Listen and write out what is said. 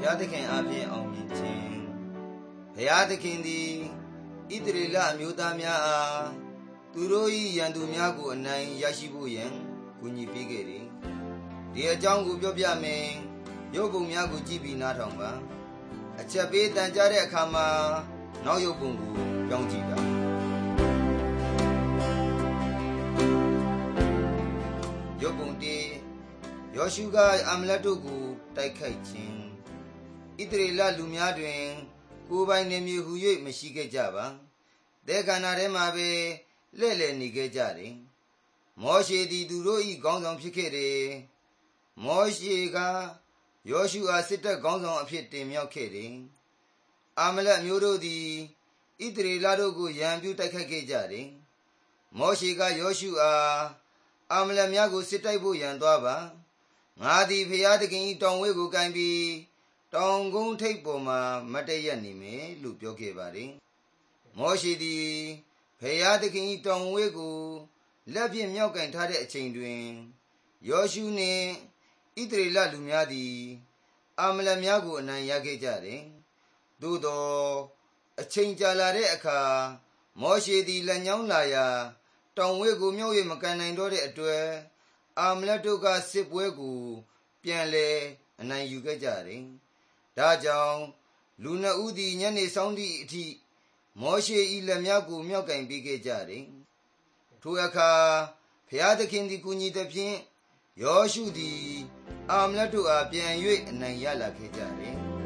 ယားသခင်အပြင်အောင်မြင်ခြင်းဘုရားသခင်သည်ဣသရေလအမျိုးသားများအားသူတို့၏ရန်သူများကိုအနိုင်ရရှိဖို့ရန်ကူညီပေးခဲ့တယ်ဒီအကြောင်းကိုပြောပြမယ်ရုပ်ပုံများကိုကြည့်ပြီးနားထောင်ပါအချက်ပေးတန်ကြတဲ့အခါမှာနောက်ရုပ်ပုံကိုပြောင်းကြည့်ပါရုပ်ပုံ1ယောရှုကအမလက်တို့ကိုတိုက်ခိုက်ခြင်းဣသရေလလူများတွင်ကိုယ်ပိုင်နေမြေဟူ၍မရှိခဲ့ကြပါတဲခန္ဓာထဲမှာပဲလဲ့လဲ့နေခဲ့ကြတယ်မောရှေသည်သူတို့၏ခေါင်းဆောင်ဖြစ်ခဲ့တယ်မောရှေကယောရှုအားစစ်တပ်ခေါင်းဆောင်အဖြစ်တင်မြှောက်ခဲ့တယ်အာမလက်မျိုးတို့သည်ဣသရေလတို့ကိုရန်ပြုတိုက်ခိုက်ခဲ့ကြတယ်မောရှေကယောရှုအားအာမလက်များကိုစစ်တိုက်ဖို့ရန်သွားပါငါသည်ဘုရားသခင်၏တောင်ဝဲကိုကိုင်ပြီးတောင်ကုန်းထိပ်ပေါ်မှာမတ်တရက်နေမယ်လို့ပြောခဲ့ပါတယ်မောရှေသည်ဘုရားသခင်၏တောင်ဝဲကိုလက်ဖြင့်မြောက်ကင်ထားတဲ့အချိန်တွင်ယောရှုနှင့်ဣသရေလလူများသည်အာမလက်များကိုအနိုင်ရခဲ့ကြတယ်သို့သောအချိန်ကြာလာတဲ့အခါမောရှေသည်လက်ညောင်းလာရာတောင်ဝဲကိုမြောက်၍မကန်နိုင်တော့တဲ့အတွက်အာမလက်တို့ကစစ်ပွဲကိုပြန်လဲအနိုင်ယူခဲ့ကြတယ်ဒါကြောင့်လူနှစ်ဦးသည်ညနေဆောင်သည့်အထိမောရှေ၏လက်များကိုမြောက်ကင်ပေးခဲ့ကြတယ်ထိုအခါဘုရားသခင်သည်ကူညီသဖြင့်ယောရှုသည်အာမလက်တို့အားပြန်၍အနိုင်ရလာခဲ့ကြတယ်